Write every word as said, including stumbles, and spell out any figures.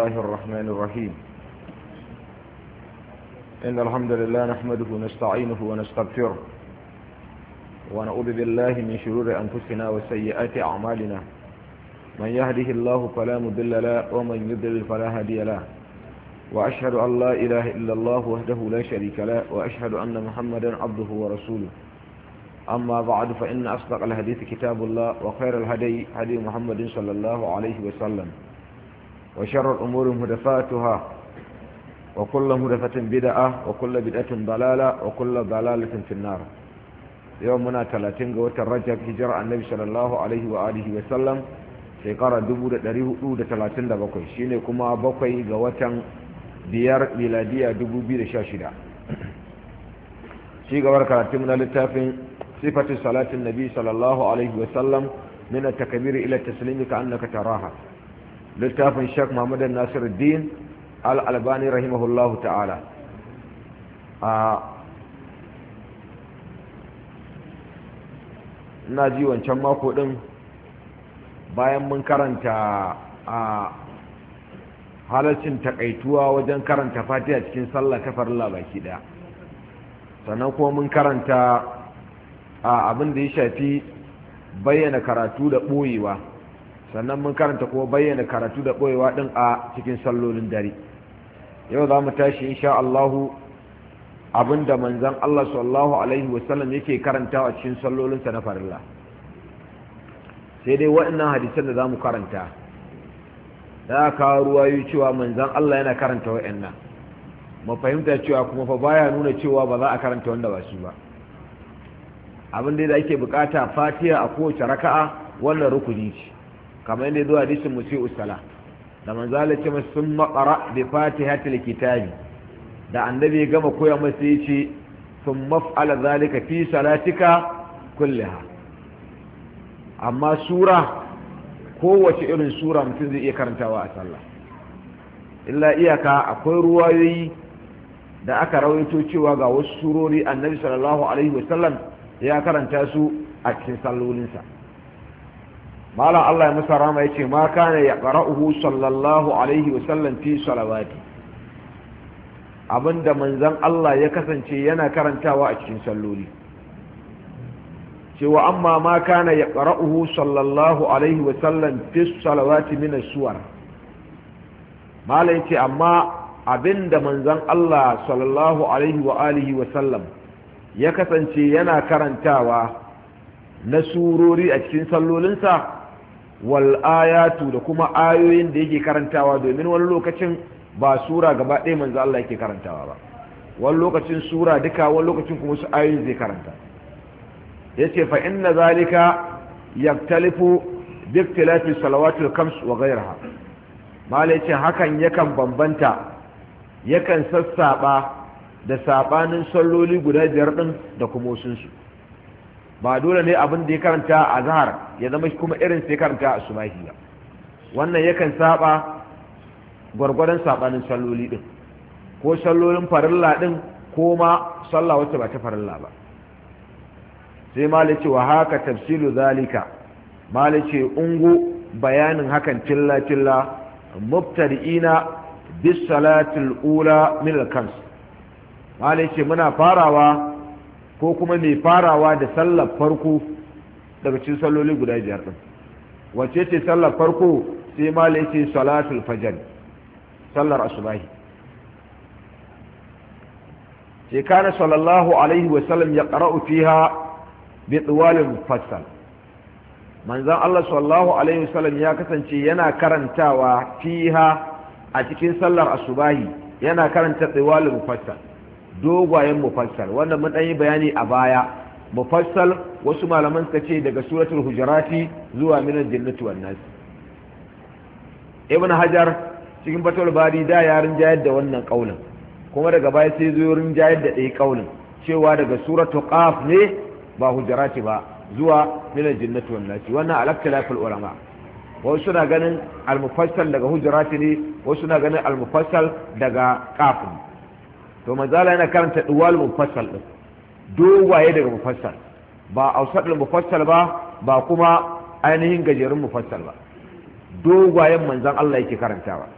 الله الرحمن الرحيم. إن الحمد لله نحمده ونستعينه ونستغفره ونعوذ بالله من شرور أنفسنا وسيئات أعمالنا. من يهده الله فلا مضل له ومن يضلل فلا هادي له. وأشهد أن لا إله إلا الله وحده لا شريك له وأشهد أن محمدا عبده ورسوله. أما بعد فإن أصدق الحديث كتاب الله وخير الهدي هدي محمد صلى الله عليه وسلم وشر الأمور محدثاتها وكل محدثة بدعة وكل بدعة ضلالة وكل ضلالة في النار. يومنا ثلاثين قوة الرجب هجرة النبي صلى الله عليه وآله وسلم shekara dubu da ɗari hudu da talatin da bakwai shine kuma bakwai ga watan biyar miladiya dubu biyu da sha shida. Shi gabar karatun na littafin sifatin salatin nabi sallallahu alaihi wasallam min at-takbir ila at-taslim ka annaka taraha, littafin Sheikh Muhammad Nasiruddin Al-Albani rahimahullahu ta'ala. a ina ji wancan mako din bayan mun karanta a halarcin takaituwa wajen karanta fatiha cikin sallah ta farilla baki daya, sannan kuma mun karanta a abin da ya shafi bayyana karatu da boyewa, sannan mun karanta kuma bayyana karatu da boyewa din a cikin sallolin dare. Yau za mu tashi insha Allah abinda manzon Allah sallallahu alaihi wasallam yake karantawa cikin sallolinsa na farilla. Sai dai waɗannan hadisan da za mu karanta da aka ruwayo cewa manzan Allah yana karanta waɗannan, mu fahimta cewa kuma fa baya nuna cewa ba za a karanta wanda ba shi ba. Abin da ake bukata fatiha a kowace raka'a wannan rukuni ce, kamar yadda zuwa hadisin musi'u sala da manzo Allah ce masa sun maqra bi fatihatil kitabi, da annabi ya gama koya masa yace sun maf'ala zalika fi salatika kullaha. Amma sura kowace irin sura mutum zai iya karantawa a sallah, illa iyaka akwai ruwayoyi da aka rawaito cewa ga wasu surori annabi sallallahu alaihi wasallam ya karanta su a cikin sallolinsa. malam Allah ya masa rama yace ma kana yaqra'uhu sallallahu alaihi wasallam fi salawati, abinda manzon Allah ya kasance yana karantawa a cikin salloli. cewa amma ma kana ya ƙara'uhu sallallahu alaihi wasallam fi salawati min as-suwar, malai ce amma abinda manzon Allah sallallahu alaihi wa alihi wasallam ya kasance yana karantawa na surori a cikin sallolinsa wal ayatu da kuma ayoyin da yake karantawa, domin wani lokacin ba sura gaba ɗaya manzon Allah yake karantawa ba, wani lokacin sura duka, wani lokacin kuma su ayoyin zai karanta. yace fa inna zalika yaktalifu bi ikhtilafi salawatil khams wa ghayriha, malai ce hakan yakan bambanta, yakan sassaba da sabanin salloli guda biyar din da kuma sun su. Ba dole ne abin da ya karanta a zahar ya zama kuma irin sai karanta a subahi ba, wannan yakan saba gwargwadon sabanin salloli din, ko sallolin farilla din ko ma sallah wacce ba ta farilla ba. sai malice wa haka tafsilu zalika, malice ungu bayanin hakan tilla tilla mubtadi'ina bis salatil ula min al-kams, malice muna farawa ko kuma mai farawa da sallar farko daga cikin salloli guda biyar din. wace ce sallar farko? sai malice salatul fajr, sallar asubahi. sai kana sallallahu alaihi wa sallam ya qara'u fiha bi tsawalin mufassal, manzan Allah sallallahu alaihi wasallam ya kasance yana karantawa fiha a cikin sallar asubahi, yana karanta tsawalin mufassal, dogwayen mufassal, wanda mun yi bayani a baya. Mufassal wasu malaman suka ce daga suratul hujurati zuwa minal jannati wan nas. Ibn Hajar cikin Fathul Bari da ya rinjayar da wannan kaulin, kuma daga baya sai zo rinjayar da ɗaya kaulin cewa daga suratul qaf ne ba hujjarati ba zuwa min al-jannati wan nasi. wannan al-ikhtilaful ulama, wasu suna ganin al-mufassal daga hujjarati ne, wasu suna ganin al-mufassal daga qaf. to manzala yana karanta duwal mufassal din, dogaye daga mufassal, ba awsadul mufassal ba ba kuma ainihin gajerun mufassal ba, dogayen manzan Allah yake karantawa.